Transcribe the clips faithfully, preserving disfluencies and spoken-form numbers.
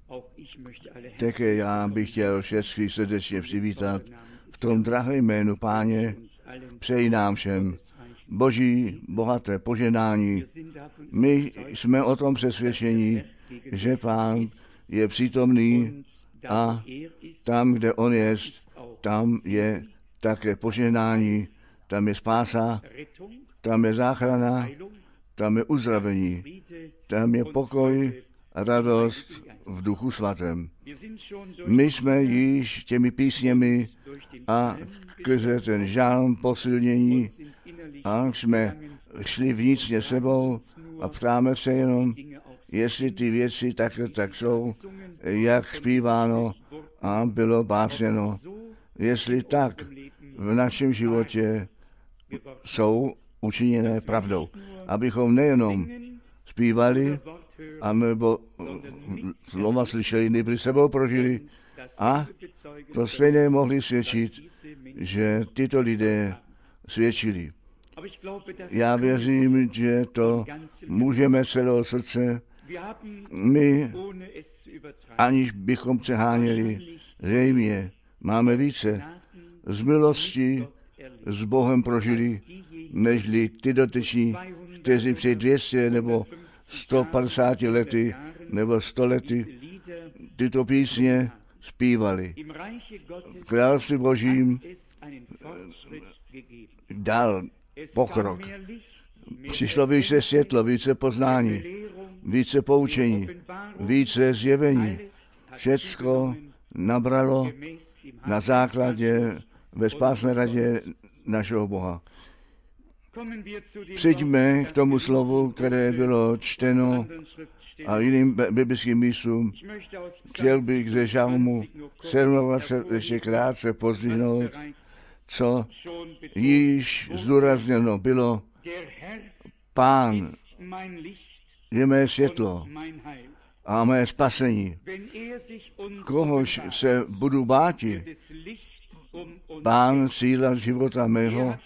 Také já bych chtěl všechny srdečně přivítat v tom drahém jménu Páně. Přeji nám všem Boží bohaté poženání. My jsme o tom přesvědčení, že Pán je přítomný a tam, kde on je, tam je také poženání, tam je spása, tam je záchrana, tam je uzdravení, tam je pokoj a radost v Duchu Svatém. My jsme již těmi písněmi a skrze ten žálm posilnění a jsme šli vnitřně sebou a ptáme se jenom, jestli ty věci takhle tak jsou, jak zpíváno a bylo básněno, jestli tak v našem životě jsou učiněné pravdou. Abychom nejenom zpívali, anebo slova slyšeli, nebo sebou prožili a to stejně mohli svědčit, že tyto lidé svědčili. Já věřím, že to můžeme celého srdce. My, aniž bychom přeháněli, zřejmě máme více z milosti s Bohem prožili, nežli ty dotyční, kteří před dvě stě nebo sto padesáti lety nebo sto lety tyto písně zpívali. V království Božím dal pokrok. Přišlo více světlo, více poznání, více poučení, více zjevení. Všecko nabralo na základě ve spásné radě našeho Boha. Přijďme k tomu slovu, které bylo čteno a jiným biblickým místům. Chtěl bych ze žalmu sedmdvacet ještě krátce pozdvihnout, co již zdůrazněno bylo. Pán je mé světlo a mé spasení. Kohož se budu báti, Pán síla života mého,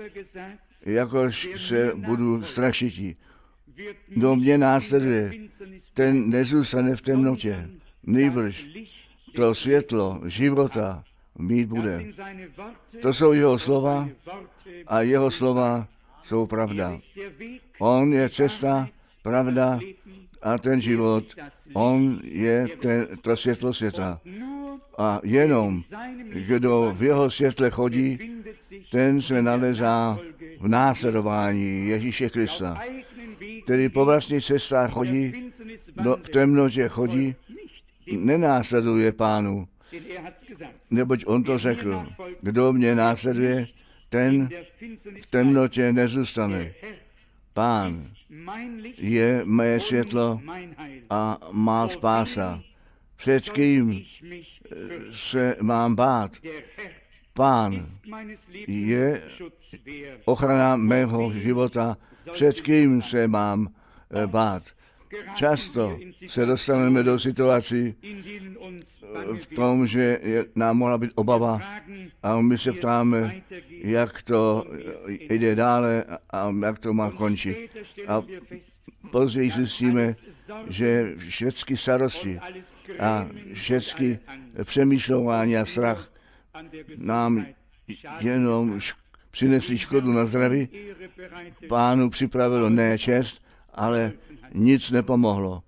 jakož se budu strašití. Kdo mě následuje, ten nezůstane v temnotě, nýbrž to světlo života mít bude. To jsou jeho slova a jeho slova jsou pravda. On je cesta, pravda a ten život. On je ten, to světlo světa. A jenom kdo v jeho světle chodí, ten se nalezá v následování Ježíše Krista. Který po vlastních cestách chodí, do, v temnotě chodí, nenásleduje Pánu. Neboť on to řekl. Kdo mě následuje, ten v temnotě nezůstane. Pán je mé světlo a má spása. Před kým se mám bát? Pán je ochrana mého života. Před kým se mám bát? Často se dostaneme do situací v tom, že nám mohla být obava a my se ptáme, jak to jde dále a jak to má končit. A později zjistíme, že všechny starosti a všechny přemýšlování a strach nám jenom přinesli škodu na zdraví. Pánu připravilo ne čest, ale nic nepomohlo.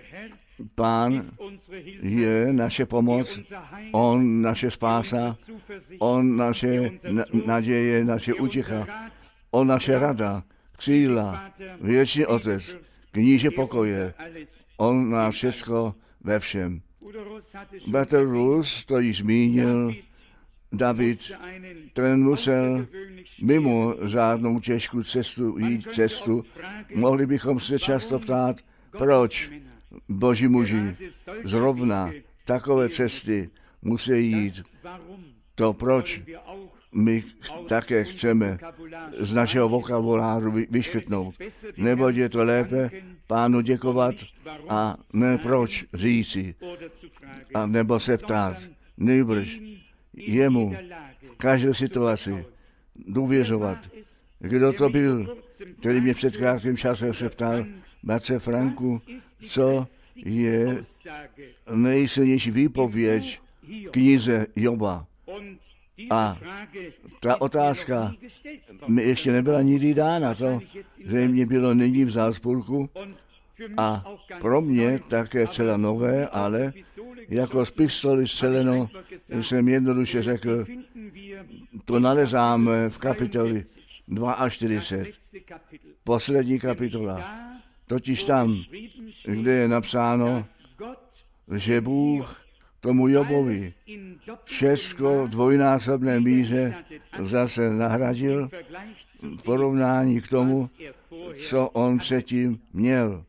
Pán je naše pomoc, on naše spása, on naše naděje, naše útěcha, on naše rada, křídla, věčný Otec, kníže pokoje, on nás všecko ve všem. Bratr Rus to již zmínil, David, ten musel mimo řádnou těžkou cestu jít cestu. Mohli bychom se často ptát, proč Boží muži zrovna takové cesty musí jít. To proč my také chceme z našeho vokabuláru vyškrtnout. Neboť je to lépe Pánu děkovat a ne proč říci a nebo se ptát. Nejbrž jemu v každé situaci důvěřovat. Kdo to byl, který mě před krátkým časem se ptal, bratře Franku, co je nejsilnější výpověď v knize Joba. A ta otázka mi ještě nebyla nikdy dána, to zřejmě bylo nyní v Salzburgu a pro mě také celé nové, ale jako z pistoli střeleno jsem jednoduše řekl, to nalezáme v kapitoli čtyřicet dva, poslední kapitola. Totiž tam, kde je napsáno, že Bůh tomu Jobovi všecko v dvojnásobné míře zase nahradil v porovnání k tomu, co on předtím měl.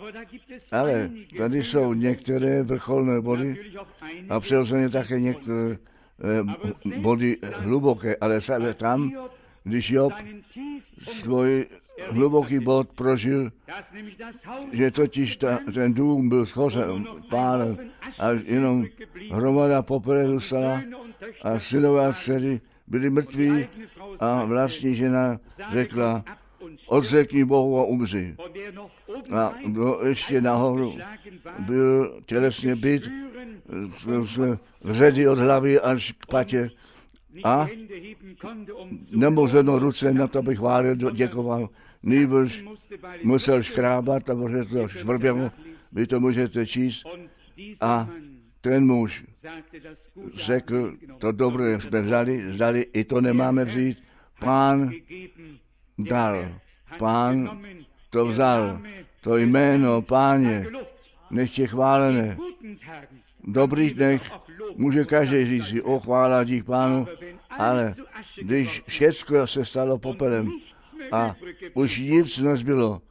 Ale tady jsou některé vrcholné body a přirozeně také některé eh, body hluboké, ale tam, když Job svůj hluboký bod prožil, že totiž ta, ten dům byl schořen, pálen a jenom hromada popele zůstala a synové a dcery byli mrtví a vlastní žena řekla, odřekni Bohu a umři. A kdo ještě nahoru byl tělesně byt, vředy od hlavy až k patě a nemohl zvednout ruce na to, bych chválil, děkoval. Nýbrž musel škrábat, protože to švrbělo, vy to můžete číst. A ten muž řekl, to dobré jsme vzali, vzali, i to nemáme vzít. Pán dal, pán to vzal, to jméno, páně, nech je chválené. V dobrých dnech může každý říct si, o chvála dík pánu, ale když všecko se stalo popelem a už nic nezbylo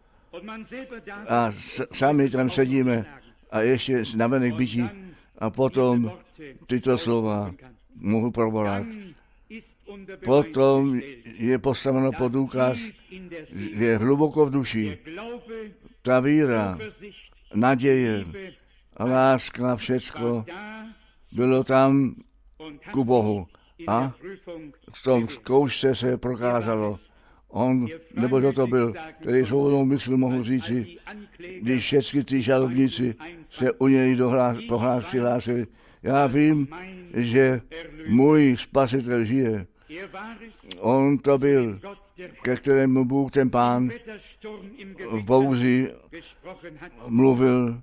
a sami tam sedíme a ještě navenek bytí a potom tyto slova mohu provolat. Potom je postaveno pod důkaz, že je hluboko v duši ta víra, naděje a láska, všecko bylo tam ku Bohu. A v tom zkoušce se prokázalo, on, nebo kdo to byl, který svobodnou mysl mohl říci, když všechny ty žalobníci se u něj dohlás, pohlás přihlásili, já vím, že můj spasitel žije. On to byl, ke kterému Bůh, ten Pán, v bouři mluvil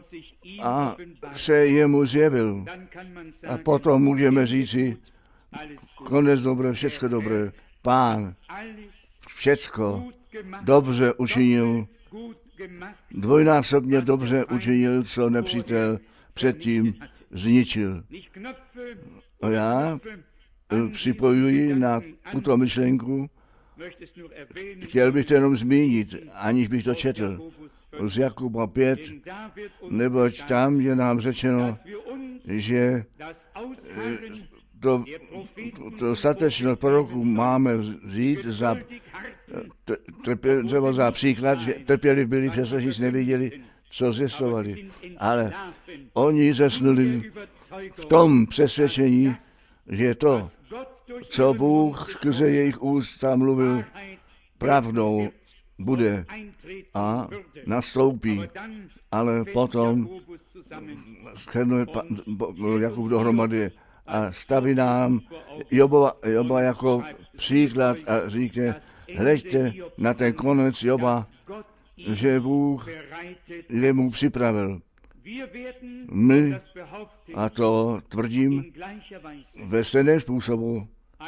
a se jemu zjevil. A potom můžeme říci, konec dobré, všecko dobré. Pán všecko dobře učinil, dvojnásobně dobře učinil, co nepřítel předtím zničil. A já připojuji na tuto myšlenku, chtěl bych to jenom zmínit, aniž bych to četl, z Jakuba pět, neboť tam je nám řečeno, že to, to statečnost proroků máme vzít za, trpěl, třeba za příklad, že trpěli byli, přestože nic neviděli, co zjistovali. Ale oni zesnuli v tom přesvědčení, že to, co Bůh skrze jejich ústa mluvil, pravdou bude a nastoupí. Ale potom shrnuje Jakub dohromady a staví nám Joba, Joba jako příklad a říká, hleďte na ten konec Joba, že Bůh jemu připravil. My, a to tvrdím, ve stejném způsobu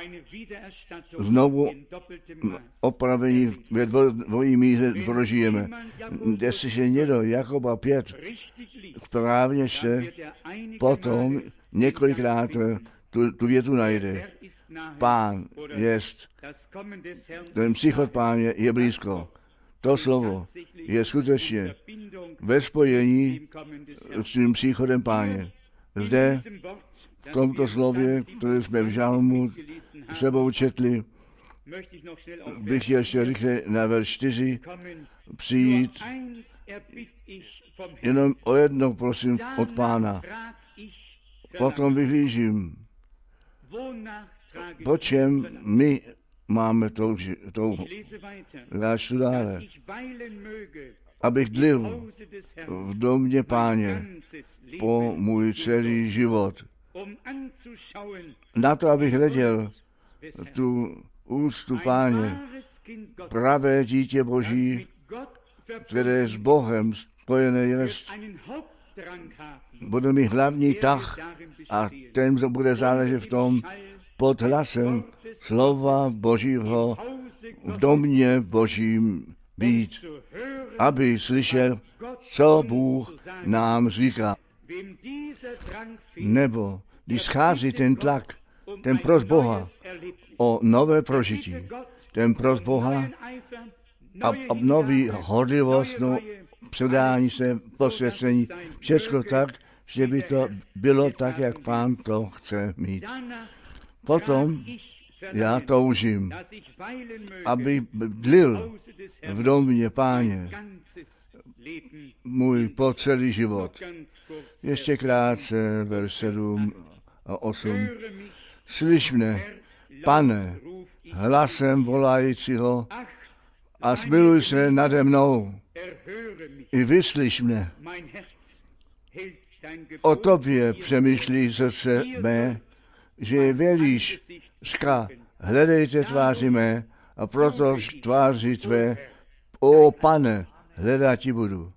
znovu opravení ve dvojí míře prožijeme. Jestliže někdo Jakoba pět správně se potom několikrát tu, tu větu najde. Pán jest, ten příchod Páně je blízko. To slovo je skutečně ve spojení s tím příchodem Páně. Zde v tomto slově, které jsme v žalmu sebou četli, bych chtěl ještě rychle na verš čtyři přijít. Jenom o jedno prosím od Pána. Potom vyhlížím, po čem my máme touhu. Já čtu dále. abych dlil v domě Páně po můj celý život. Na to, abych hleděl tu úctu Páně, pravé dítě Boží, které s Bohem spojené je, bude mít hlavní tah a ten bude záležet v tom pod hlasem slova Božího v domě Božím být, aby slyšel, co Bůh nám říká. Nebo když schází ten tlak, ten pros Boha o nové prožití, ten pros Boha a obnoví horlivost, no, předání se, posvěcení, všecko tak, že by to bylo tak, jak Pán to chce mít. Potom já toužím, aby dlil v domě Páně můj po celý život. Ještě krátce, verš sedm a osm. Slyš mne, Pane, hlasem volajícího a smiluj se nade mnou. I vyslyš mne. O tobě přemýšlí srdce mé, že věříš, řka, hledejte tváři mé, a proto tváři tvé, o Pane, hledat ti budu.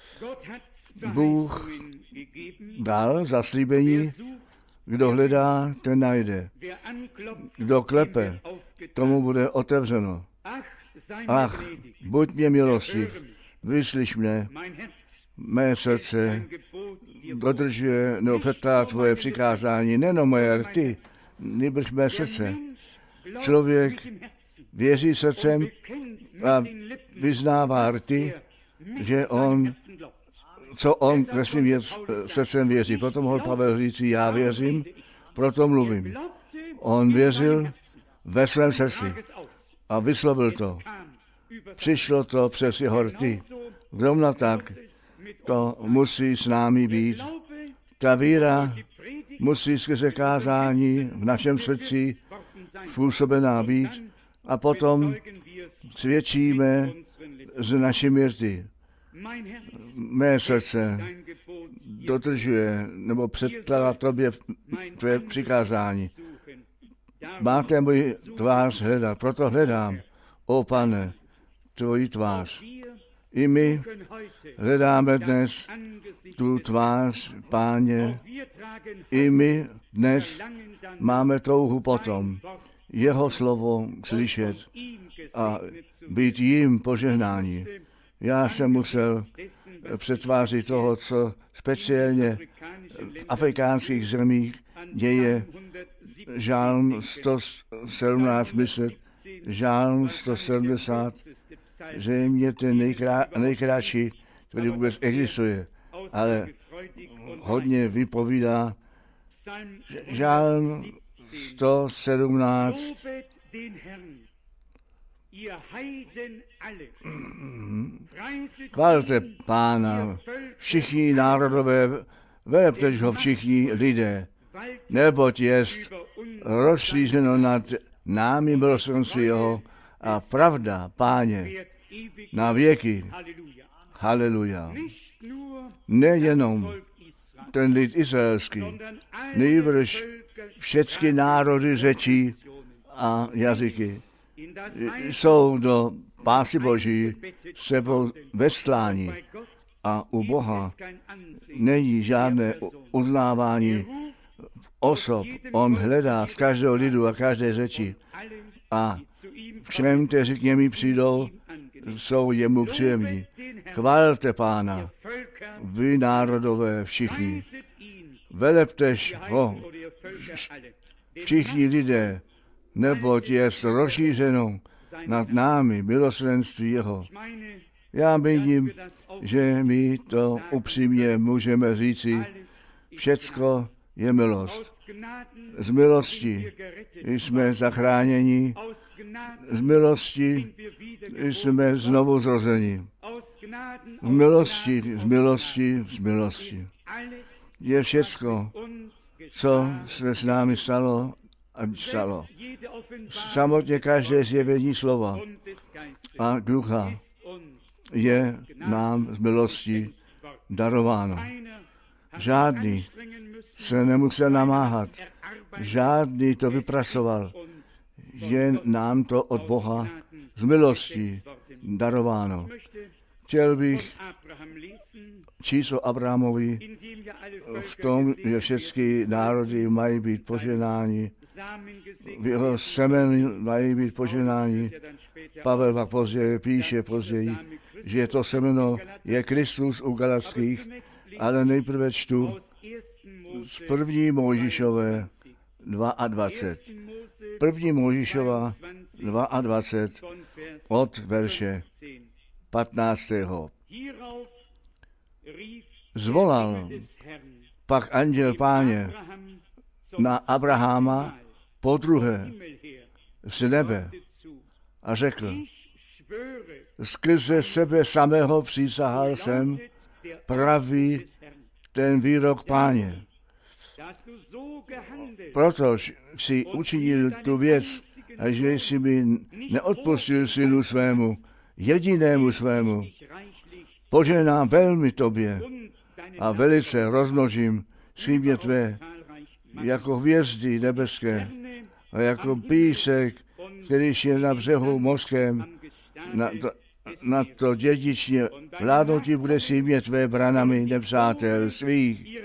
Bůh dal zaslíbení, kdo hledá, ten najde. Kdo klepe, tomu bude otevřeno. Ach, buď mě milostiv, vyslyš mne, mé srdce dodržuje, nebo předtá tvoje přikázání, nejenom moje rty, nýbrž mé srdce. Člověk věří srdcem a vyznává rty, že on, co on ve svým věc, srdcem věří. Potom mohl Pavel říci, já věřím, proto mluvím. On věřil ve svém srdci a vyslovil to. Přišlo to přes jeho rty. Zrovna tak to musí s námi být. Ta víra musí skrze kázání v našem srdci způsobená být a potom svědčíme z našimi rty. Mé srdce dodržuje nebo předkládá tobě tvé přikázání. Máte můj tvář hledat, proto hledám, o Pane, tvoji tvář. I my hledáme dnes tu tvář, Páně. I my dnes máme touhu potom jeho slovo slyšet a být jím požehnání. Já jsem musel přetvářit toho, co speciálně v afrikánských zemích děje. Žálm sto sedmnáct, myslet, Žálm sto sedmdesát, že je ten nejkrá, nejkratší, který vůbec existuje, ale hodně vypovídá. Žálm sto sedmnáct. Chválte Pána, všichni národové, velepte ho všichni lidé, neboť jest rozšířeno nad námi milosrdenství jeho a pravda, Páně, na věky. Haleluja. Nejenom ten lid izraelský, nejbrž všechny národy, řečí a jazyky jsou do pásy Boží sebou veslání a u Boha není žádné uznávání osob. On hledá z každého lidu a každé řeči a všem, kteří k němu přijdou, jsou jemu příjemní. Chválte Pána, vy národové všichni. Veleptež ho, všichni lidé, neboť je rozšířeno nad námi milosrdenství jeho. Já vidím, že my to upřímně můžeme říci, všecko je milost. Z milosti jsme zachráněni, z milosti jsme znovu zrozeni. Z milosti, z milosti, z milosti. Je všecko, co se s námi stalo a stalo. Samotně každé zjevení slova a ducha je nám z milosti darováno. Žádný se nemusel namáhat, žádný to vypracoval, je nám to od Boha z milosti darováno. Chtěl bych číst o Abrahamovi v tom, že všechny národy mají být poženáni, v jeho semeni mají být poženáni. Pavel pak později píše později, že to semeno je Kristus u Galatských, ale nejprve čtu z první Mojžíšové dvacet dva. První Mojžíšova dvacet dva od verše patnáctého. Zvolal pak anděl Páně na Abrahama podruhé z nebe a řekl, skrze sebe samého přísahal jsem, pravý ten výrok Páně. Protože jsi učinil tu věc, a že jsi mi neodpustil synu svému, jedinému svému, poženám velmi tobě a velice rozmnožím símě tvé, jako hvězdy nebeské a jako písek, který je na břehu mořském, na to, na to dědičně vládnutí bude símě tvé branami nepřátel svých.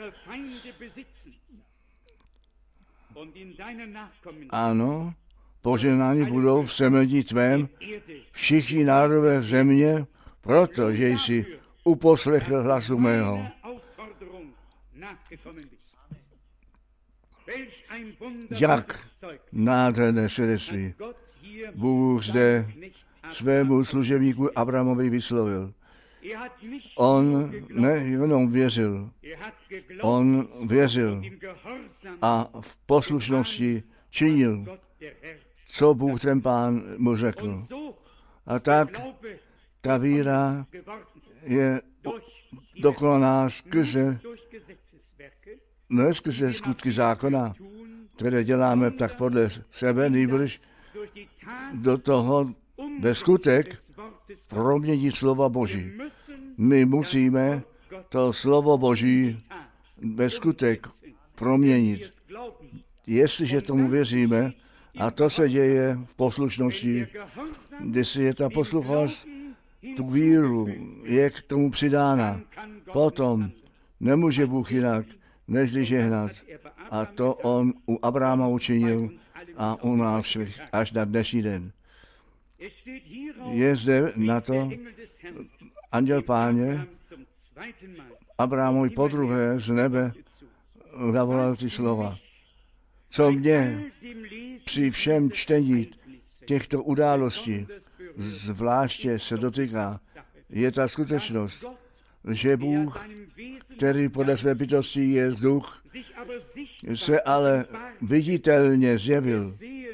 Ano, poženáni budou v semeni tvém všichni národové země, protože jsi uposlechl hlasu mého. Jak nádherné svědectví Bůh zde svému služebníku Abrahamovi vyslovil. On nejenom věřil, on věřil a v poslušnosti činil, co Bůh ten Pán mu řekl. A tak ta víra je dokonaná skrze, ne skrze skutky zákona, které děláme tak podle sebe, nýbrž do toho ve skutek proměnit slova Boží. My musíme to slovo Boží ve skutek proměnit. Jestliže tomu věříme, a to se děje v poslušnosti, když je ta poslušnost, tu víru je k tomu přidána. Potom nemůže Bůh jinak, nežli žehnat. A to on u Abrahama učinil a u nás všech až na dnešní den. Je zde na to anděl Páně Abrahamovi podruhé z nebe zavolal ty slova. Co mě při všem čtení těchto událostí zvláště se dotýká, je ta skutečnost, že Bůh, který podle své bytosti je duch, se ale viditelně zjevil,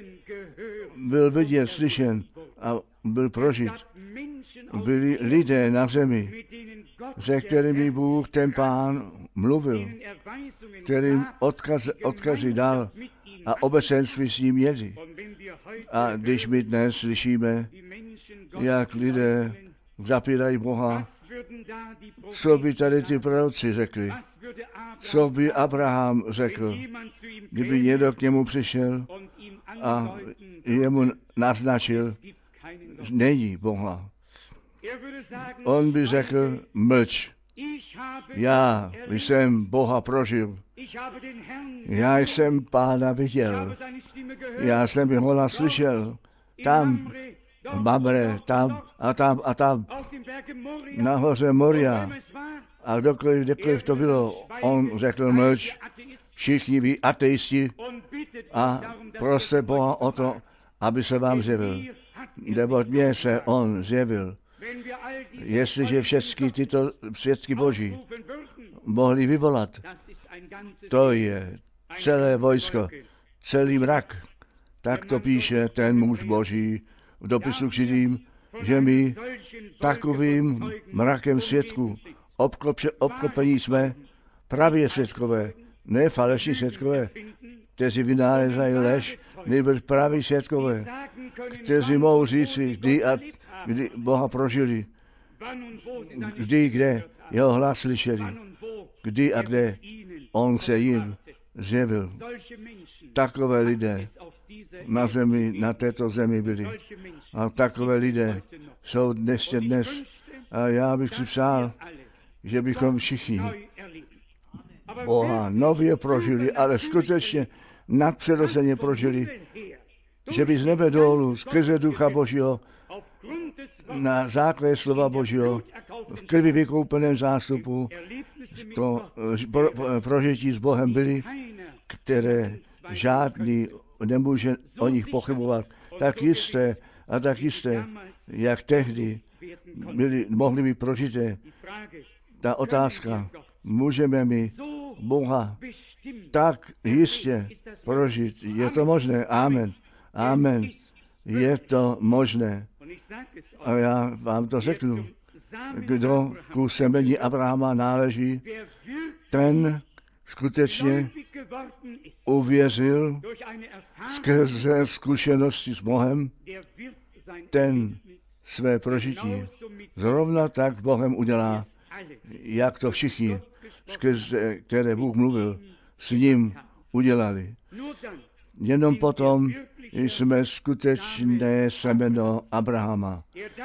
byl vidět, slyšen a byl prožit. Byli lidé na zemi, se kterými Bůh ten Pán mluvil, kterým odkaz, odkazy dal a obecenství s ním měli. A když my dnes slyšíme, jak lidé zapírají Boha, co by tady ty proroci řekli, co by Abraham řekl, kdyby někdo k němu přišel a jemu naznačil, není Boha. On by řekl, mlč, já jsem Boha prožil, já jsem Pána viděl, já jsem jeho hlas slyšel, tam, v Mamre, tam a tam a tam, nahoře Moria. A kdokoliv, kdokoliv to bylo, on řekl mlč, všichni vy ateisti a proste Boha o to, aby se vám zjevil. Neboť mně se on zjevil. Jestliže všechny tyto svědky Boží mohli vyvolat, to je celé vojsko, celý mrak. Tak to píše ten muž Boží v dopisu k Židím, že my takovým mrakem svědků obklopení jsme pravě svědkové, ne falešní svědkové, kteří vynálezají lež, nejbrž praví svědkové, kteří mohou říci, kdy a kdy Boha prožili, kdy, kde jeho hlas slyšeli, kdy a kde on se jim zjevil. Takové lidé na zemi, na této zemi byli. A takové lidé jsou dnes dnes. A já bych si přál, že bychom všichni Boha nově prožili, ale skutečně nadpřirozeně prožili, že by z nebe dolů, skrze Ducha Božího, na základě slova Božího, v krvi vykoupeném zástupu, to pro, prožití s Bohem byli, které žádný nemůže o nich pochybovat. Tak jisté a tak jisté, jak tehdy byli, mohli být prožité. Ta otázka, můžeme my Boha tak jistě prožít? Je to možné? Amen. Amen. Je to možné. A já vám to řeknu. Kdo ku semeni Abrahama náleží, ten skutečně uvěřil skrze zkušenosti s Bohem, ten své prožití zrovna tak Bohem udělá, jak to všichni, skrze které Bůh mluvil, s ním udělali. Jenom potom jsme skutečné semeno Abrahama,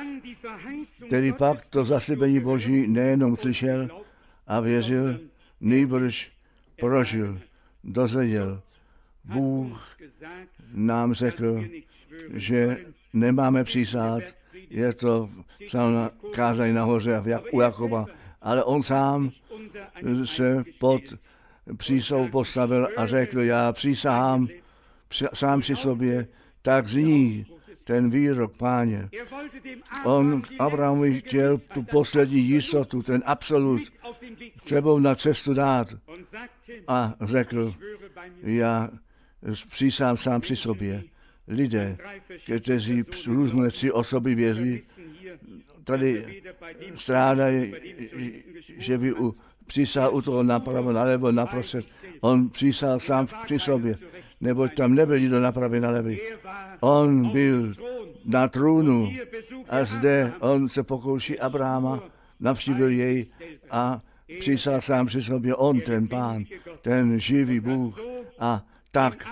který pak to zaslíbení Boží nejenom slyšel a věřil, nýbrž prožil, dozvěděl. Bůh nám řekl, že nemáme přísát, je to psáno kázání nahoře a u Jakoba, ale on sám se pod přísahou postavil a řekl, já přísahám sám při sobě, tak zní ten výrok Páně. On Abrahamovi chtěl tu poslední jistotu, ten absolut, sebou na cestu dát a řekl, já přísahám sám při sobě. Lidé, kteří různé tři osoby věří, tady strádají, že by u přísahal u toho napravo, nalevo, naprostřed. On přísahal sám při sobě, neboť tam nebyl nikdo napravě, nalevo. On byl na trůnu a zde on se pokouší Abrahama, navštívil jej a přísahal sám při sobě. On, ten Pán, ten živý Bůh. A tak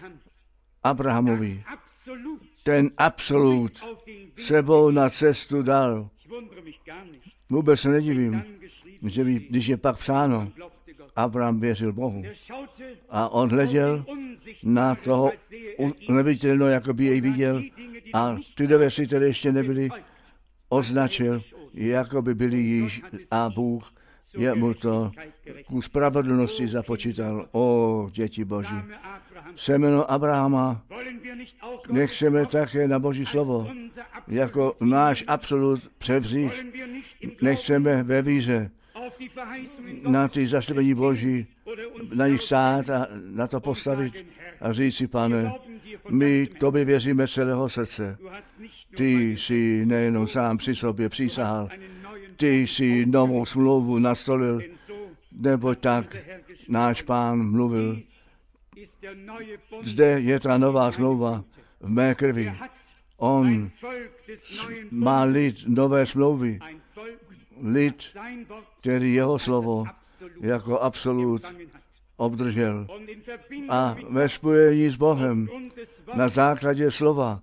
Abrahamovi ten absolut sebou na cestu dal. Vůbec se nedivím, že by, když je pak psáno, Abraham věřil Bohu. A on hleděl na toho neviditelného, jako by jej viděl, a ty dvě věci, které ještě nebyly, označil, jako by byly již, a Bůh je mu to ku spravedlnosti započítal. O, děti Boží. Semeno Abrahama nechceme také na Boží slovo jako náš absolut převzít. Nechceme ve víře na ty zaslíbení Boží, na nich stát a na to postavit a říct si, Pane, my tobě věříme celého srdce. Ty jsi nejenom sám při sobě přísahal, ty jsi novou smlouvu nastolil, nebo tak náš Pán mluvil. Zde je ta nová smlouva v mé krvi. On má lid nové smlouvy. Lid, který jeho slovo jako absolut obdržel. A ve spojení s Bohem na základě slova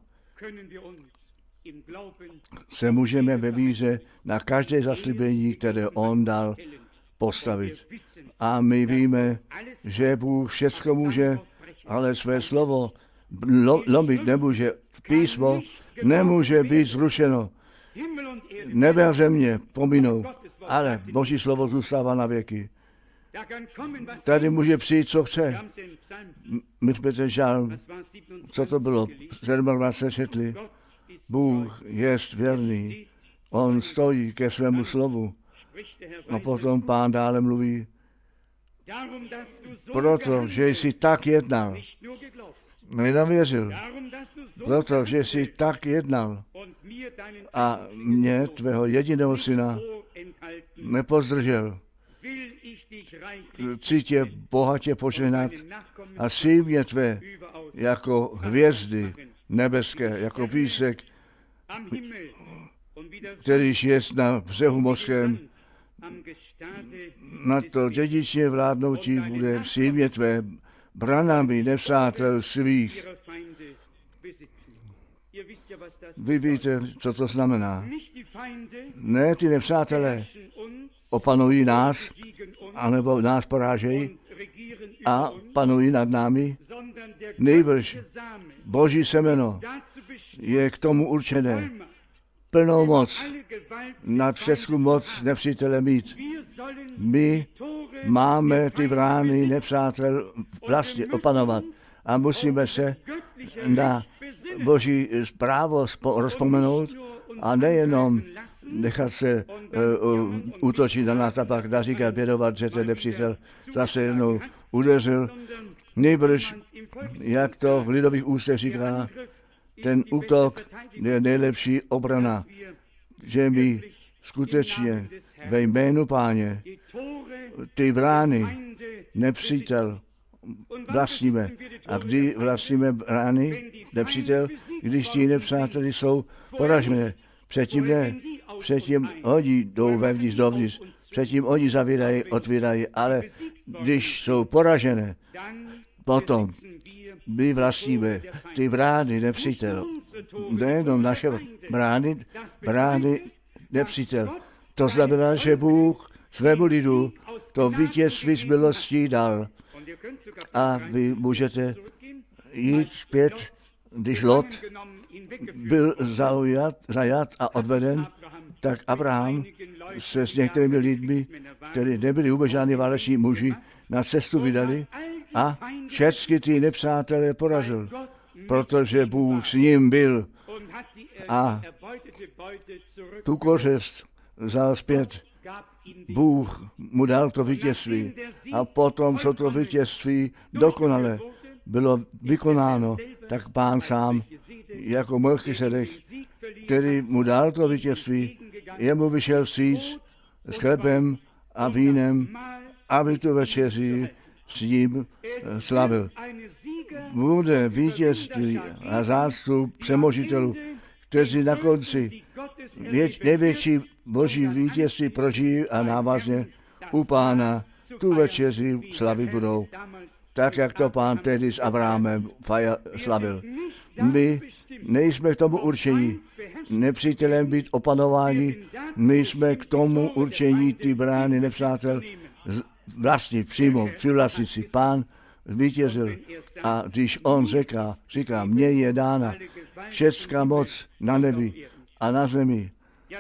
se můžeme ve víře na každé zaslíbení, které on dal, postavit. A my víme, že Bůh všecko může, ale své slovo lomit nemůže. Písmo nemůže být zrušeno. Nebe a země pominou, ale Boží slovo zůstává na věky. Tady může přijít, co chce. My jsme ten žálm, co to bylo, dvacet sedm četli. Bůh je věrný, on stojí ke svému slovu. A potom Pán dále mluví, proto, že jsi tak jednal, nenavěřil, proto, že jsi tak jednal a mě, tvého jediného syna, nepozdržel. Chci tě bohatě požehnat a símě tvé jako hvězdy nebeské, jako písek kterýž je na břehu mořském, na to dědičně vládnoucí bude v símě tvé, branami nepřátel svých. Vy víte, co to znamená. Ne ty nepřátelé opanují nás, anebo nás porážejí a panují nad námi. Nejbrž Boží semeno je k tomu určené plnou moc, nad všeckou moc nepřítele mít. My máme ty brány nepřátel vlastně opanovat a musíme se na Boží právo rozpomenout a nejenom nechat se uh, útočit na nás a pak dá říkat, bědovat, že ten nepřítel zase jednou udeřil. Nejbrž, jak to v lidových ústech říká, ten útok je nejlepší obrana, že my skutečně ve jménu Páně ty brány nepřítel vlastníme. A kdy vlastníme brány nepřítel, když ti nepřáteli jsou poražené. Předtím ne, předtím oni jdou vevnitř dovnitř, předtím oni zavírají, otvírají, ale když jsou poražené, potom my vlastníme ty brány nepřítel. Nejenom naše brány, brány nepřítel. To znamená, že Bůh svému lidu to vítězství z milostí dal. A vy můžete jít zpět, když Lot byl zaujat, zajat a odveden, tak Abraham se s některými lidmi, kteří nebyli vůbec žádní váleční muži, na cestu vydali a všechny ty nepřátelé porazil, protože Bůh s ním byl a tu kořist vzal zpět. Bůh mu dal to vítězství a potom, co to vítězství dokonale bylo vykonáno, tak Pán sám jako Melchisedek, který mu dal to vítězství, jemu vyšel vstříc s chlebem a vínem, aby tu večeři s ním slavil. Bude vítězství a zástup přemožitelů, kteří na konci věč, největší Boží vítězství prožijí a návazně u Pána tu večeři slavy budou. Tak, jak to Pán tehdy s Abrahamem slavil. My nejsme k tomu určení nepřítelem být opanováni, my jsme k tomu určení ty brány nepřátel vlastnit, přijmout, přivlastnit si. Pán vítězil a když on říká, říká, mně je dána všecká moc na nebi a na zemi.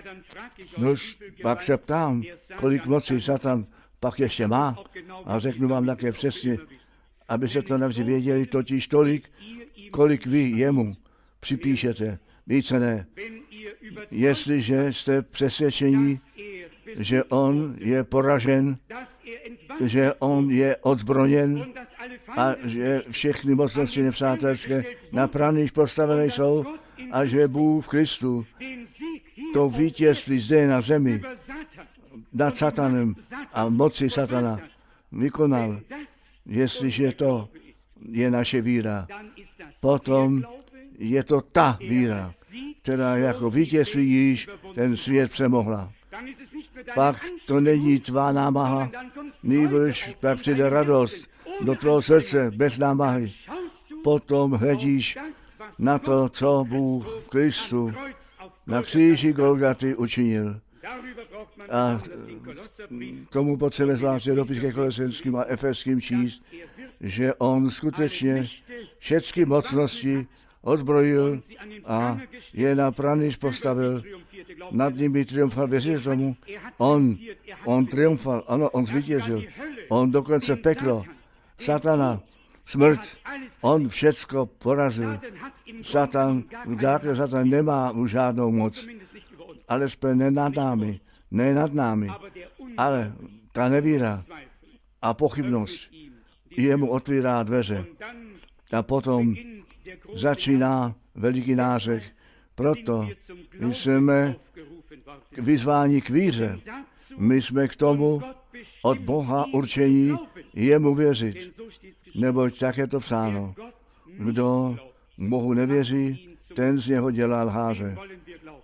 Nož pak se ptám, kolik moci Satan pak ještě má a řeknu vám také přesně, aby se to navždy věděli, totiž tolik, kolik vy jemu připíšete, více ne. Jestliže jste přesvědčení, že on je poražen, že on je odzbrojen a že všechny mocnosti nepřátelské na pranýž postavené jsou a že Bůh v Kristu to vítězství zde na zemi nad Satanem a moci Satana vykonal. Jestliže to je naše víra, potom je to ta víra, která jako vítězství již ten svět přemohla. Pak to není tvá námaha, nýbrž pak přijde radost do tvého srdce bez námahy. Potom hledíš na to, co Bůh v Kristu na kříži Golgaty učinil. A tomu potřebujeme zvláště dopis ke Kolosenským a Efeským číst, že on skutečně všechny mocnosti odzbrojil a je na pranýř postavil, nad nimi triumfal, věříte tomu? On, on triumfal, ano, on zvítězil, on dokonce peklo, Satana, smrt, on všecko porazil. Satan, dále Satan nemá už žádnou moc, alespoň ne nad námi, ne nad námi, ale ta nevíra a pochybnost jemu otvírá dveře. A potom začíná veliký nářek. Proto jsme vyzváni k víře. My jsme k tomu od Boha určení jemu věřit. Neboť tak je to psáno. Kdo Bohu nevěří, ten z něho dělá lháře.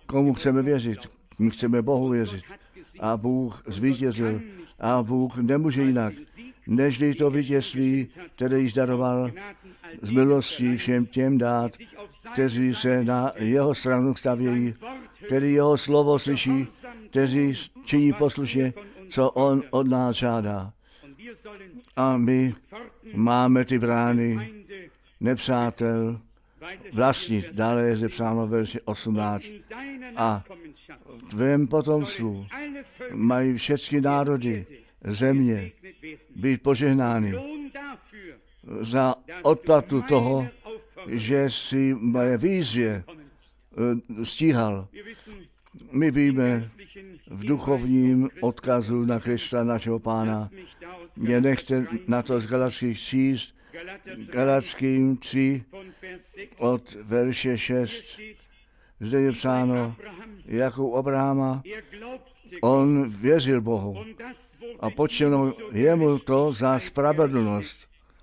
komu chceme věřit. My chceme Bohu věřit. A Bůh zvítězil. A Bůh nemůže jinak, nežli to vítězství, které již daroval z milostí všem těm dát, kteří se na jeho stranu stavějí, kteří jeho slovo slyší, kteří činí poslušně, co on od nás žádá. A my máme ty brány nepřátel vlastnit. Dále je zde psáno verše osmnáct. A v tvém potomstvu mají všechny národy země být požehnány za odplatu toho, že si moje výzvě stíhal. My víme v duchovním odkazu na Krista, našeho Pána. Mě nechte na to z Galatských číst, Galatským tři od verše šest. Zde je psáno, jako u Abrahama, on věřil Bohu a počinul jemu to za spravedlnost.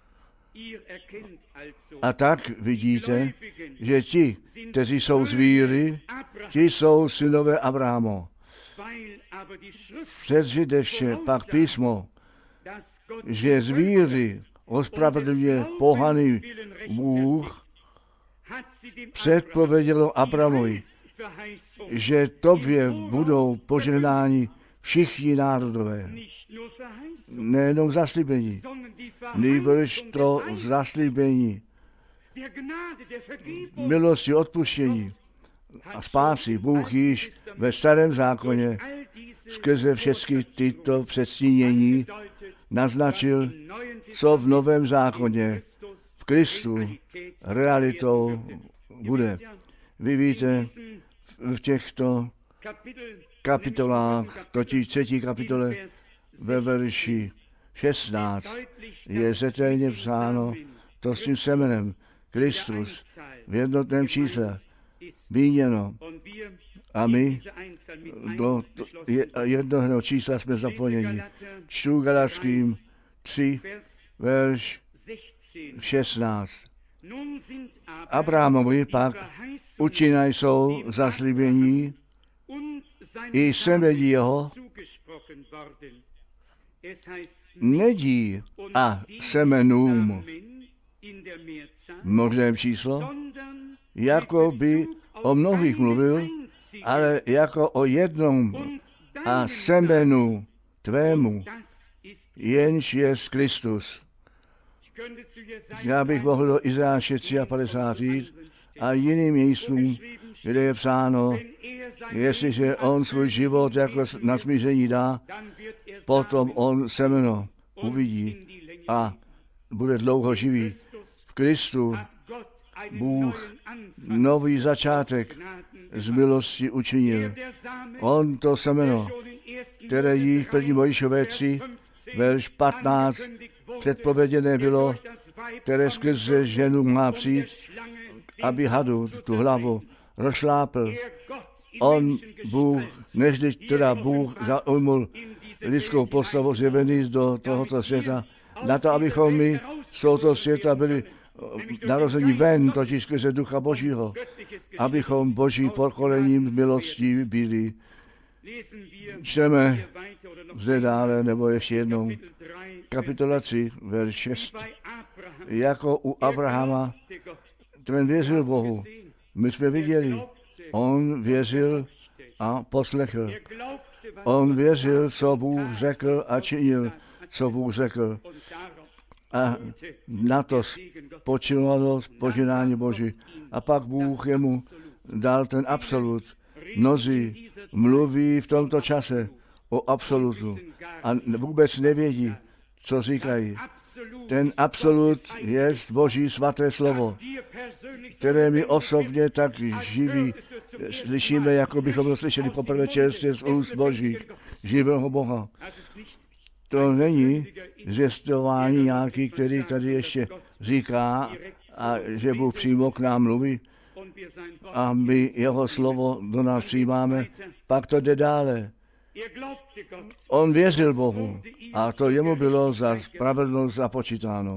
A tak vidíte, že ti, kteří jsou z víry, ti jsou synové Abrahamo. Předžidevše pak písmo, že z víry ospravedlňuje pohaný Bůh, předpovědělo Abrahamovi, že tobě budou požehnáni všichni národové. Nejenom zaslíbení, nýbrž to zaslíbení milosti, odpuštění a spásy. Bůh již ve starém zákoně skrze všechny tyto předstínění naznačil, co v novém zákoně v Kristu realitou bude. Vy víte, v těchto kapitolách, totiž třetí kapitole ve verši šestnáct, je zetelně psáno to s tím semenem Kristus v jednotném čísle míněno. A my do jednoho čísla jsme zapojeni. Čtu Galatským tři, verš šestnáct. Abrahamovi pak učiněny jsou zaslíbení i semení jeho, nedí a semenům množném číslo, jako by o mnohých mluvil, ale jako o jednom a semenu tvému, jenž je Kristus. Já bych mohl do Izáše padesát tři jít a jiným místům, kde je psáno, jestliže on svůj život jako na smíření dá, potom on semeno uvidí a bude dlouho živý. V Kristu Bůh nový začátek z milosti učinil. On to semeno, které jí v první Mojžíšové tři, verš patnáct, předpověděné bylo, které skrze ženu má přijít, aby hadu tu hlavu rozšlápl. On, Bůh, nežli teda Bůh zaujmul lidskou postavu zjevený do tohoto světa, na to, abychom my z tohoto světa byli narození ven, totiž skrze Ducha Božího, abychom Boží pokolením milostí byli. Čteme zde dále, nebo ještě jednou, kapitola tři, verš šest. Jako u Abrahama, ten věřil Bohu. My jsme viděli, on věřil a poslechl. On věřil, co Bůh řekl a činil, co Bůh řekl. A na to spočívalo požehnání Boží. A pak Bůh jemu dal ten absolut. Mnozí mluví v tomto čase o absolutu a vůbec nevědí, co říkají. Ten absolut je Boží svaté slovo, které my osobně tak živí slyšíme, jako bychom to slyšeli poprvé čerstvě z úst Božích, živého Boha. To není zvěstování nějaký, který tady ještě říká, a že Bůh přímo k nám mluví a my jeho slovo do nás přijímáme, pak to jde dále. On věřil Bohu a to jemu bylo za spravedlnost započítáno.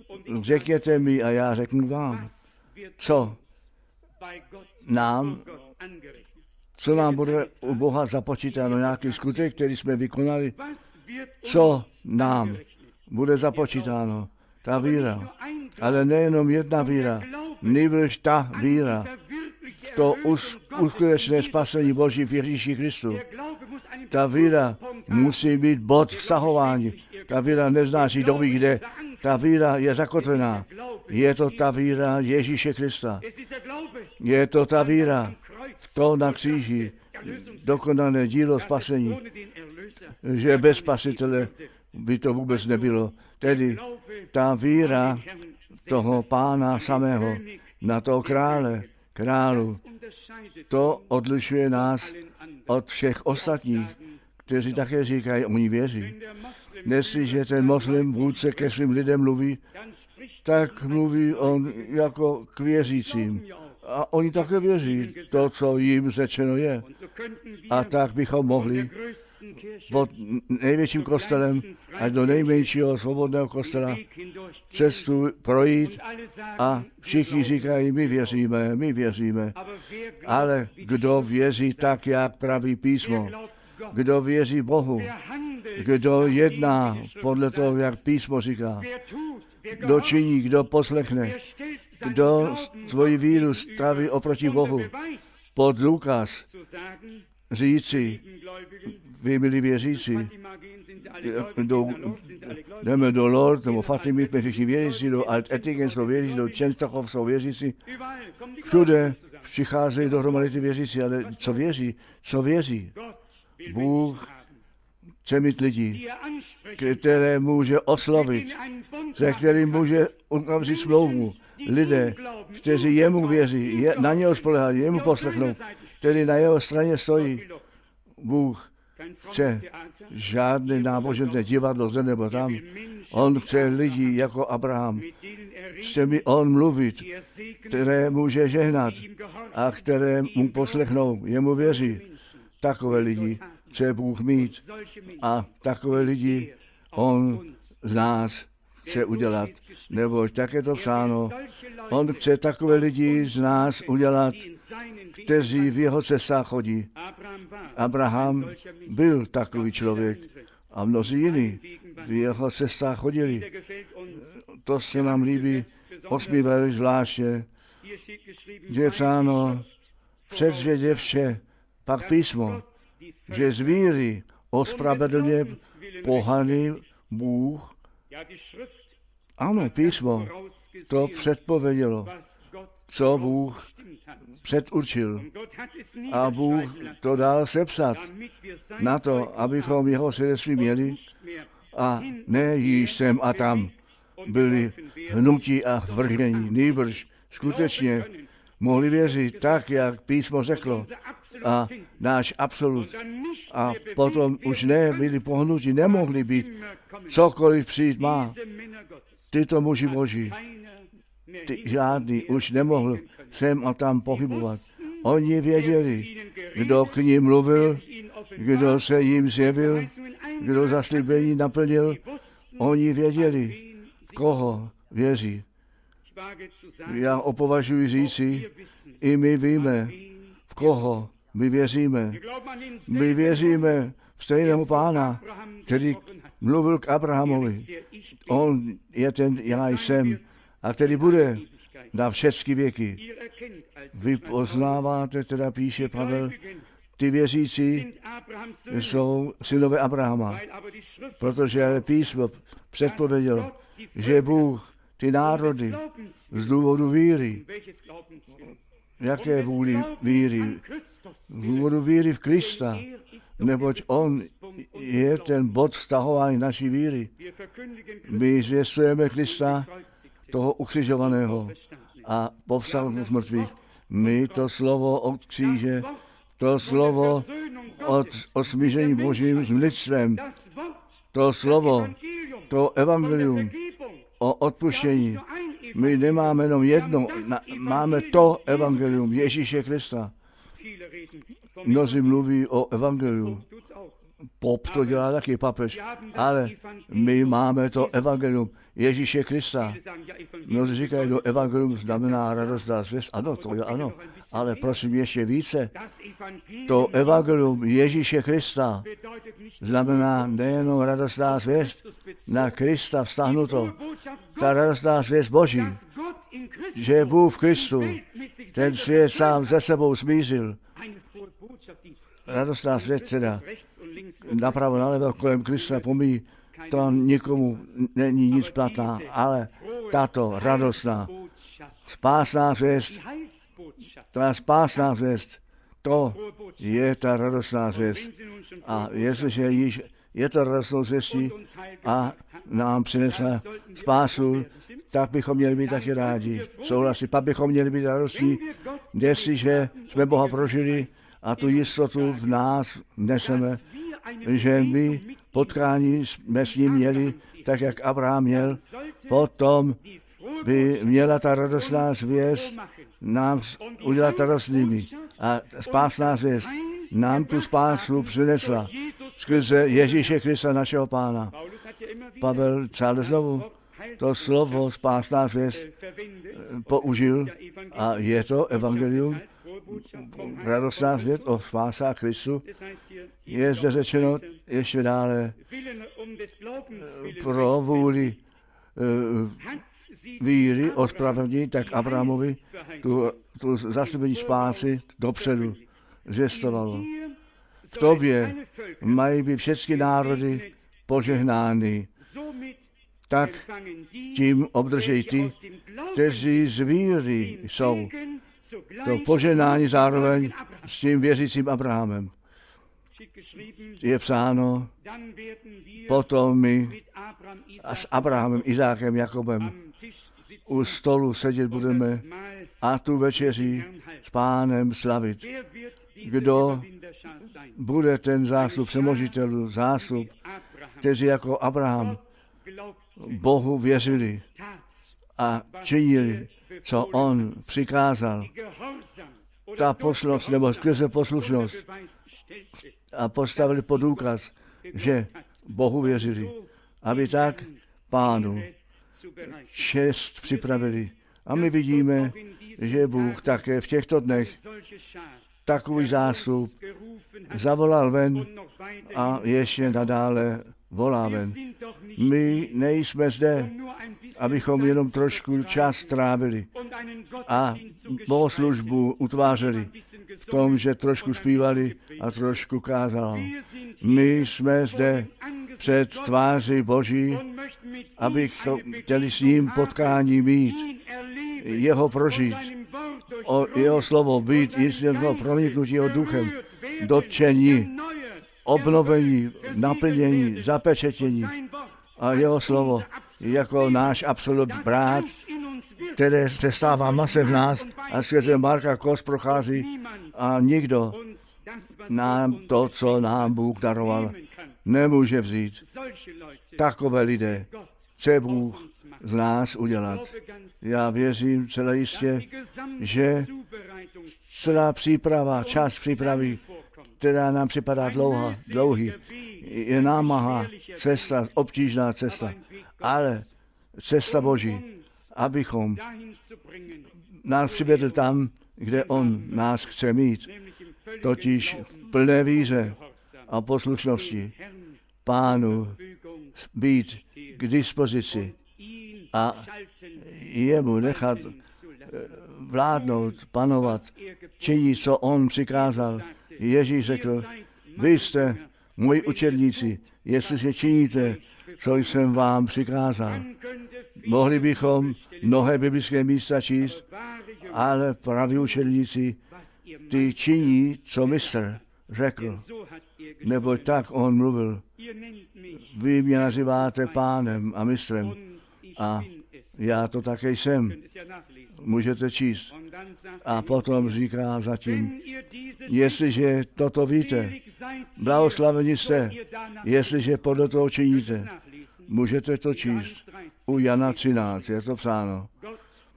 Řekněte mi a já řeknu vám, co nám co nám bude u Boha započítáno, nějaký skutek, který jsme vykonali, co nám bude započítáno. Ta víra. Ale nejenom jedna víra, nýbrž ta víra v to uskutečné spasení Boží v Ježíši Kristu. Ta víra musí být bod vztahování. Ta víra neznáší doby, kde. Ta víra je zakotvená. Je to ta víra Ježíše Krista. Je to ta víra v to na kříži, dokonané dílo spasení, že bez spasitele by to vůbec nebylo. Tedy ta víra toho Pána samého, na toho krále, králu, to odlišuje nás od všech ostatních, kteří také říkají, oni věří. Jestliže ten moslim vůdce ke svým lidem mluví, tak mluví on jako k věřícím. A oni také věří to, co jim řečeno je. A tak bychom mohli od největším kostelem až do nejmenšího svobodného kostela cestu projít a všichni říkají, my věříme, my věříme. Ale kdo věří tak, jak praví písmo, kdo věří Bohu, kdo jedná podle toho, jak písmo říká, kdo činí, kdo poslechne, kdo svoji víru staví oproti Bohu, pod důkaz říci, vy milí věřící, do, jdeme do Lord, nebo Fatimy, jsme všichni věřící, do Alt-Ettingen jsou věřící, do Čenstochov jsou věřící, všude přicházejí dohromady ty věřící, ale co věří, co věří? Bůh chce mít lidi, které může oslovit, se kterým může uzavřít smlouvu. Lidé, kteří jemu věří, je, na něho spolehají, jemu poslechnou, který na jeho straně stojí. Bůh chce žádné náboženské divadlo zde nebo tam. On chce lidi jako Abraham. Chce mi on mluvit, které může žehnat a které mu poslechnou, jemu věří. Takové lidi chce Bůh mít a takové lidi on z nás chce udělat. Nebo tak je to psáno, on chce takové lidi z nás udělat, kteří v jeho cestách chodí. Abraham byl takový člověk a mnozí jiní v jeho cestách chodili. To se nám líbí, osmý verš zvláště, že je psáno, předvědě vše, pak písmo, že z víry ospravedlně pohaný Bůh. Ano, písmo to předpovědělo, co Bůh předurčil. A Bůh to dal sepsat na to, abychom jeho svědectví měli a ne již sem a tam byli hnutí a vrhnění. Nýbrž skutečně mohli věřit tak, jak písmo řeklo. A náš absolut. A potom už ne, byli pohnutí, nemohli být. Cokoliv přijít má. Tyto muži boží, ty žádný už nemohl sem a tam pohybovat. Oni věděli, kdo k ním mluvil, kdo se jim zjevil, kdo zaslíbení naplnil. Oni věděli, v koho věří. Já opovažuji říci, i my víme, v koho my věříme. My věříme v stejného Pána, který mluvil k Abrahamovi. On je ten, já jsem, a který bude na všechny věky. Vy poznáváte, teda píše Pavel, ty věřící jsou synové Abrahama, protože písmo předpověděl, že Bůh ty národy z důvodu víry, jaké vůli víry, z důvodu víry v Krista, neboť on je ten bod vztahování naší víry. My zvěstujeme Krista, toho ukřižovaného a povstal z mrtvých. My to slovo od kříže, to slovo od, od smíření Božím s lidstvem, to slovo, to evangelium o odpuštění. My nemáme jenom jedno, na, máme to evangelium Ježíše Krista. Mnozí mluví o evangeliu. Pop to dělá taky, papež, ale my máme to evangelium Ježíše Krista. Mnozí říkají, že evangelium znamená radost a zvěst. Ano, to je ano, ale prosím ještě více. To evangelium Ježíše Krista znamená nejenom radost a zvěst, na Krista vztahnuto. Ta radost a zvěst Boží, že Bůh v Kristu ten svět sám ze sebou smířil. Radostná svět teda napravo, nalevo kolem Krista pomíjí, to nikomu není nic platná, ale tato radostná, spásná zvěst, ta spásná zvěst, to je ta radostná zvěst. A jestliže již je to radostnou zvěstí a nám přinesla spásu, tak bychom měli být taky rádi. Souhlasí, pak bychom měli být radostní, jestliže jsme Boha prožili a tu jistotu v nás neseme, že my potkání jsme s ním měli, tak jak Abraham měl, potom by měla ta radostná zvěst nám udělat radostnými. A spásná zvěst nám tu spásu přinesla skrze Ježíše Krista, našeho Pána. Pavel celé znovu to slovo spásná zvěst použil a je to evangelium, radostná zvěst o spásách Kristu. Je zde řečeno ještě dále pro vůli víry ospravedlnění, tak Abrahamovi tu, tu zaslíbení spásy dopředu zvěstovalo. V tobě mají být všechny národy požehnány. Tak tím obdržej ty, kteří z víry jsou. To požehnání zároveň s tím věřícím Abrahamem. Je psáno, potom my a s Abrahamem, Izákem, Jakobem u stolu sedět budeme a tu večeři s Pánem slavit. Kdo bude ten zástup přemožitelů, zástup, kteří jako Abraham Bohu věřili a činili, co on přikázal. Ta poslušnost nebo skrze poslušnost a postavili pod důkaz, že Bohu věřili, aby tak Pánu čest připravili. A my vidíme, že Bůh také v těchto dnech takový zástup zavolal ven a ještě nadále volá ven. My nejsme zde, abychom jenom trošku čas trávili a bohoslužbu utvářeli v tom, že trošku zpívali a trošku kázali. My jsme zde před tváří Boží, abychom chtěli s ním potkání mít, jeho prožít, o jeho slovo být, jistě proniknutí jeho duchem, dotčení, obnovení, naplnění, zapečetění a jeho slovo jako náš absolut brát, které se stává masem v nás a skrze Marka Kos prochází a nikdo nám to, co nám Bůh daroval, nemůže vzít. Takové lidé chce Bůh z nás udělat. Já věřím celé jistě, že celá příprava, čas přípravy, která nám připadá dlouhá, dlouhý, je námaha cesta, obtížná cesta, ale cesta Boží, abychom nás přivedl tam, kde on nás chce mít, totiž v plné víře a poslušnosti Pánu být k dispozici a jemu nechat vládnout, panovat, činit, co on přikázal. Ježíš řekl, vy jste moji učedníci, jestliže činíte, co jsem vám přikázal. Mohli bychom mnohé biblické místa číst, ale praví učedníci, ty činí, co mistr řekl, neboť tak on mluvil. Vy mě nazýváte pánem a mistrem a já to také jsem. Můžete číst. A potom říká zatím, jestliže toto víte, blahoslaveni jste, jestliže podle toho činíte. Můžete to číst. U Jana třináct je to psáno.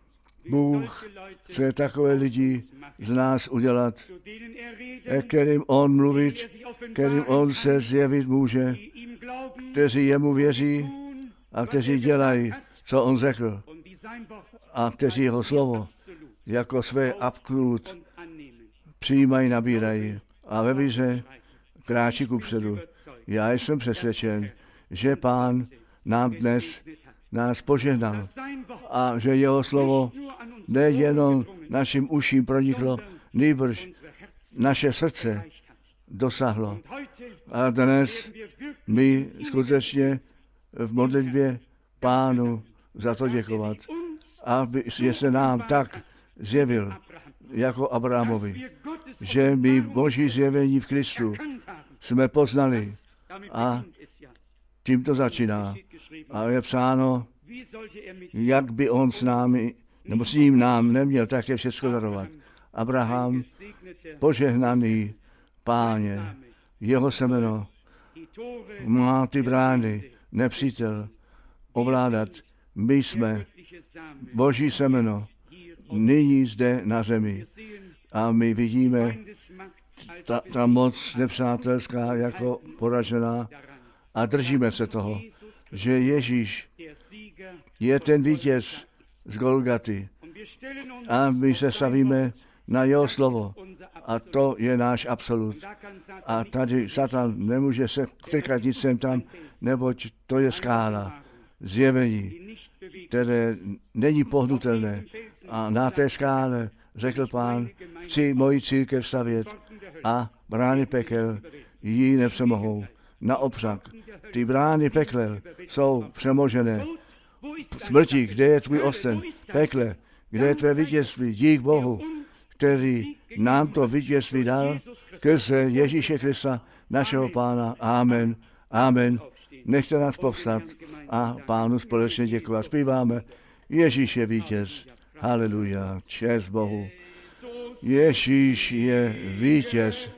Bůh chce takové lidi z nás udělat, kterým on mluvit, kterým on se zjevit může, kteří jemu věří a kteří dělají, co on řekl, a kteří jeho slovo jako své absolut přijímají, nabírají a ve víře kráčí kupředu. Já jsem přesvědčen, že Pán nám dnes nás požehnal a že jeho slovo nejenom našim uším proniklo, nýbrž naše srdce dosáhlo. A dnes my skutečně v modlitbě Pánu za to děkovat, aby se nám tak zjevil jako Abrahamovi, že my Boží zjevení v Kristu jsme poznali a tím to začíná. A je psáno, jak by on s námi, nebo s ním nám neměl také všechno darovat. Abraham, požehnaný Páně, jeho semeno má ty brány, nepřítel, ovládat. My jsme Boží semeno, nyní zde na zemi. A my vidíme ta, ta moc nepřátelská jako poražená a držíme se toho, že Ježíš je ten vítěz z Golgaty a my se stavíme na jeho slovo a to je náš absolut. A tady Satan nemůže se trkat nic sem tam, neboť to je skála zjevení, které není pohnutelné. A na té skále řekl Pán, chci moji církev stavět a brány pekel jí nepřemohou. Naopak, ty brány pekel jsou přemožené. Smrti, kde je tvůj osten? Pekle, kde je tvé vítězství? Dík Bohu, který nám to vítězství dal skrze Ježíše Krista, našeho Pána. Amen. Amen. Nechte nás povstat a Pánu společně děkovat. Zpíváme, Ježíš je vítěz. Haleluja. Čest Bohu. Ježíš je vítěz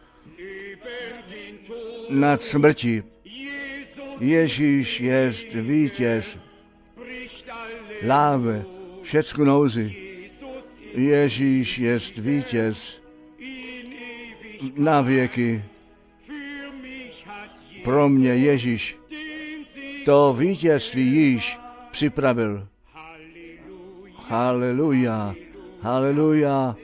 nad smrtí. Ježíš je vítěz. Láme všecku nouzi. Ježíš je vítěz na věky. Pro mě Ježíš to vítězství již připravil. Haleluja. Haleluja.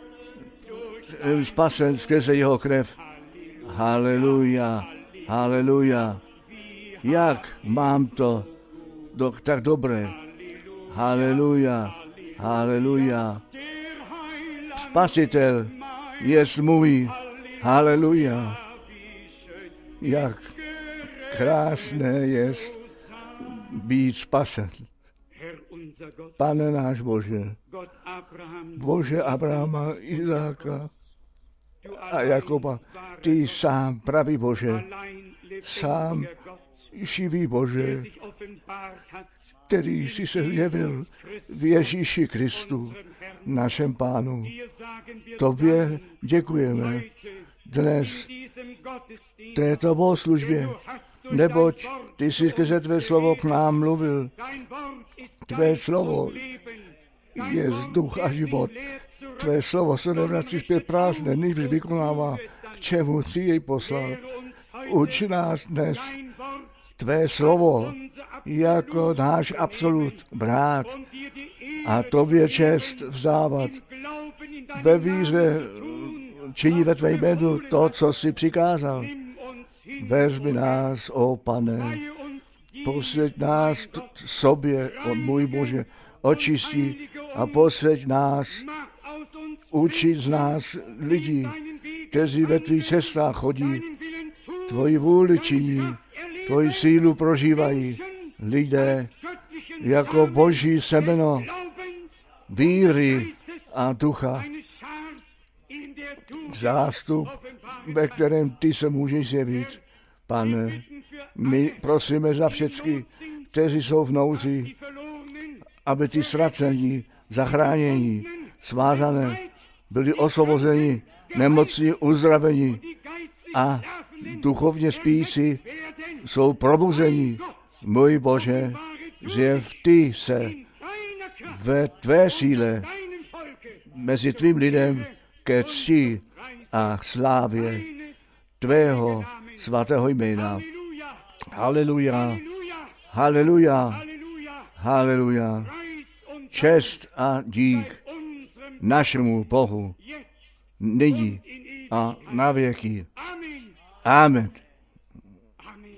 Spasen skrze jeho krev. Haleluja. Haleluja. Jak mám to do, tak dobré. Haleluja. Haleluja. Spasitel je můj. Haleluja. Jak krásné je být spasen. Pane náš Bože, Bože Abrahama, Izáka a Jakoba, ty sám, pravý Bože, sám živý Bože, který si se zjevil v Ježíši Kristu, našem Pánu. Tobě děkujeme dnes této bohoslužbě, neboť ty jsi skrze tvé slovo k nám mluvil. Tvé slovo je vzduch a život. Tvé slovo se nevrací zpět prázdné, nýbrž vykonává, k čemu ty jej poslal. Uč nás dnes tvé slovo jako náš absolut brát a tobě čest vzdávat. Ve víře činí ve tvé jménu to, co jsi přikázal. Vezmi nás, ó Pane, posvěť nás t- sobě, o můj Bože, očistí a posvěť nás, učit z nás lidí, kteří ve tvých cestách chodí, tvoji vůli činí, tvoji sílu prožívají lidé jako Boží semeno víry a ducha. Zástup, ve kterém ty se můžeš zjevit. Pane, my prosíme za všechny, kteří jsou v nouzi, aby ty ztracení, zachránění, svázané, byli osvobozeni, nemocní, uzdraveni a duchovně spící jsou probuzeni. Můj Bože, zjev ty se ve tvé síle mezi tvým lidem ke cti a slávě tvého svatého jména. Haleluja, haleluja, haleluja. Čest a dík našemu Bohu nyní a na věky. Amen.